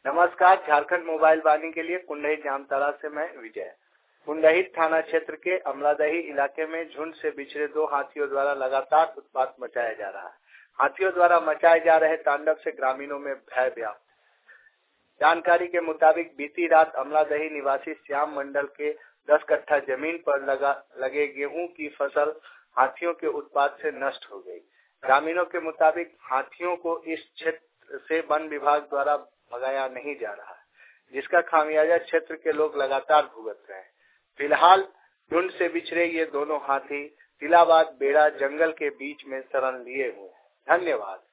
नमस्कार, झारखंड मोबाइल वाणी के लिए कुंडही जामताड़ा से मैं विजय। कुंडही थाना क्षेत्र के अमलादही इलाके में झुंड से बिछड़े दो हाथियों द्वारा लगातार उत्पात मचाया जा रहा है। हाथियों द्वारा मचाए जा रहे तांडव से ग्रामीणों में भय व्याप्त। जानकारी के मुताबिक बीती रात अमलादही निवासी श्याम मंडल के 10 कट्ठा जमीन पर लगे गेहूं की फसल हाथियों के उत्पात से नष्ट हो गई। ग्रामीणों के मुताबिक हाथियों को इस क्षेत्र से वन विभाग द्वारा भगाया नहीं जा रहा है, जिसका खामियाजा क्षेत्र के लोग लगातार भुगत रहे हैं। फिलहाल झुंड से बिछड़े ये दोनों हाथी तिलाबाद बेड़ा जंगल के बीच में शरण लिए हुए हैं। धन्यवाद।